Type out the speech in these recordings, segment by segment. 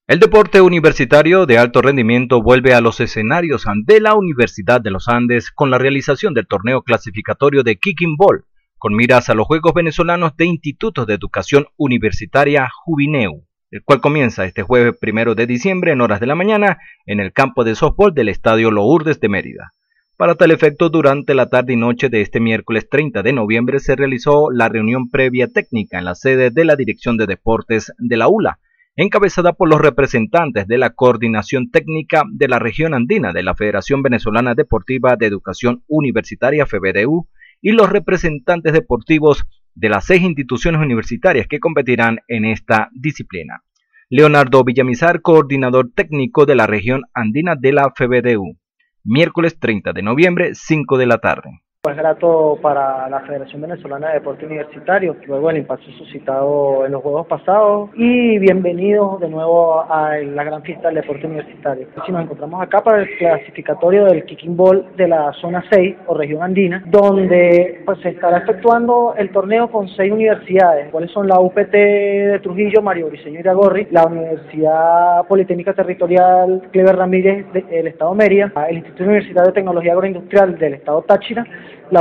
El deporte universitario de alto rendimiento vuelve a los escenarios de la Universidad de los Andes con la realización del torneo clasificatorio de Kicking Ball, con miras a los Juegos Venezolanos de Institutos de Educación Universitaria Jubineu, el cual comienza este jueves 1 de diciembre en horas de la mañana en el campo de softball del Estadio Lourdes de Mérida. Para tal efecto, durante la tarde y noche de este miércoles 30 de noviembre se realizó la reunión previa técnica en la sede de la Dirección de Deportes de la ULA, encabezada por los representantes de la Coordinación Técnica de la Región Andina de la Federación Venezolana Deportiva de Educación Universitaria FEBEDEU y los representantes deportivos de las 6 instituciones universitarias que competirán en esta disciplina. Leonardo Villamizar, coordinador técnico de la Región Andina de la FEBEDEU, miércoles 30 de noviembre, 5 de la tarde. Es grato para la Federación Venezolana de Deporte Universitario, luego del impacto suscitado en los juegos pasados, y bienvenidos de nuevo a la gran fiesta del deporte universitario. Si nos encontramos acá para el clasificatorio del Kicking Ball de la zona 6 o región andina, donde pues se estará efectuando el torneo con 6 universidades, cuáles son la UPT de Trujillo, Mario Briceño Iragorri, la Universidad Politécnica Territorial Cleber Ramírez del Estado Mérida, el Instituto Universitario de Tecnología Agroindustrial del Estado Táchira, la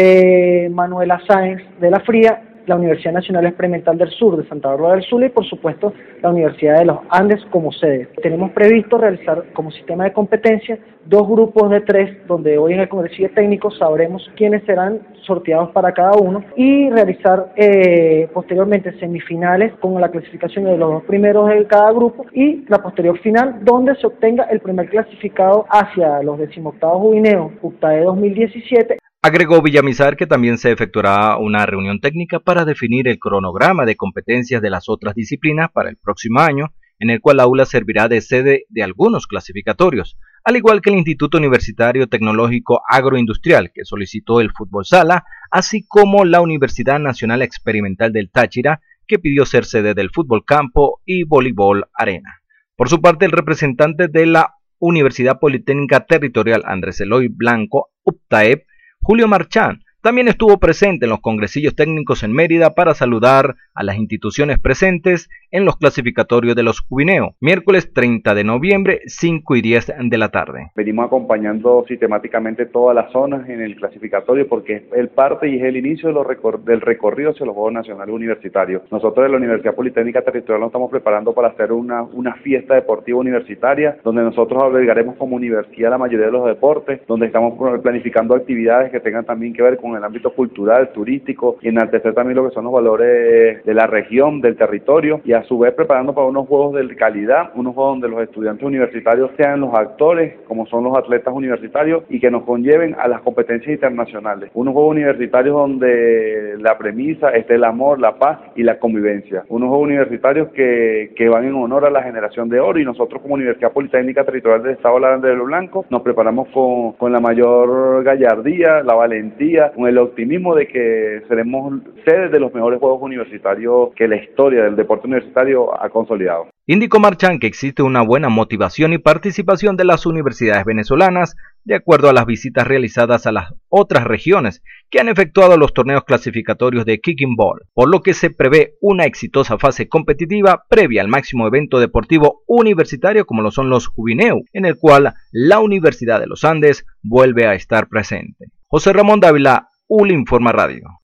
UPT Manuela Sáenz de la Fría, la Universidad Nacional Experimental del Sur de Santa Bárbara del Zulia y por supuesto la Universidad de los Andes como sede. Tenemos previsto realizar como sistema de competencia 2 grupos de 3, donde hoy en el Congreso de Técnicos sabremos quiénes serán sorteados para cada uno y realizar posteriormente semifinales con la clasificación de los 2 primeros de cada grupo y la posterior final donde se obtenga el primer clasificado hacia los 18avos Jubineos UCTAE 2017. Agregó Villamizar que también se efectuará una reunión técnica para definir el cronograma de competencias de las otras disciplinas para el próximo año, en el cual la ULA servirá de sede de algunos clasificatorios, al igual que el Instituto Universitario Tecnológico Agroindustrial, que solicitó el fútbol sala, así como la Universidad Nacional Experimental del Táchira, que pidió ser sede del fútbol campo y voleibol arena. Por su parte, el representante de la Universidad Politécnica Territorial Andrés Eloy Blanco, UPTAEP, Julio Marchán, también estuvo presente en los congresillos técnicos en Mérida para saludar a las instituciones presentes en los clasificatorios de los Jubineo, miércoles 30 de noviembre, 5 y 10 de la tarde. Venimos acompañando sistemáticamente todas las zonas en el clasificatorio porque es el parte y es el inicio del recorrido hacia los Juegos Nacionales Universitarios. Nosotros de la Universidad Politécnica Territorial nos estamos preparando para hacer una fiesta deportiva universitaria donde nosotros albergaremos como universidad la mayoría de los deportes, donde estamos planificando actividades que tengan también que ver con el ámbito cultural, turístico y enaltecer también lo que son los valores de la región, del territorio y a su vez preparando para unos juegos de calidad, unos juegos donde los estudiantes universitarios sean los actores, como son los atletas universitarios y que nos conlleven a las competencias internacionales. Unos juegos universitarios donde la premisa es el amor, la paz y la convivencia. Unos juegos universitarios que van en honor a la generación de oro y nosotros como Universidad Politécnica Territorial del Estado de Río Blanco nos preparamos con la mayor gallardía, la valentía, con el optimismo de que seremos sede de los mejores juegos universitarios que la historia del deporte universitario ha consolidado. Indicó Marchán que existe una buena motivación y participación de las universidades venezolanas de acuerdo a las visitas realizadas a las otras regiones que han efectuado los torneos clasificatorios de Kicking Ball, por lo que se prevé una exitosa fase competitiva previa al máximo evento deportivo universitario como lo son los Jubineu, en el cual la Universidad de los Andes vuelve a estar presente. José Ramón Dávila, ULA Informa Radio.